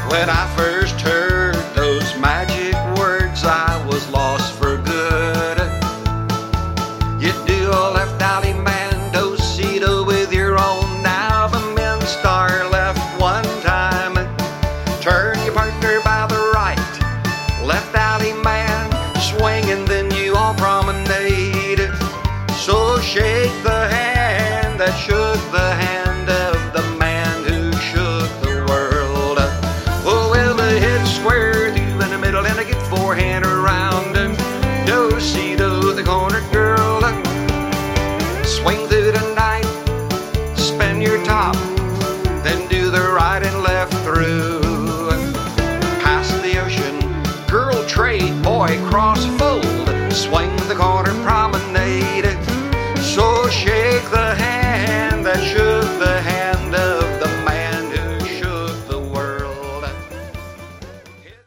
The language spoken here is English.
When I first heard those magic words, I was lost for good. You do a left alley Mendocino with your own Albumin star left one time. Turn your partner by the right, left alley man, swing and then you all promenade. So shake the hand that shook the hand of the man who shook the world. Oh, well, the hit square through in the middle and I get forehand around. Do-si-do, the corner girl. Swing through the night, spin your top, then do the right and left through. Past the ocean, girl trade, boy cross fold, swing the corner promenade. So shake the hand that shook the